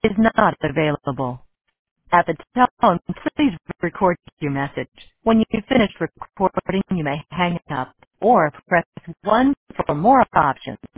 is not available. At the tone, please record your message. When you finish recording, you may hang up or press 1 for more options.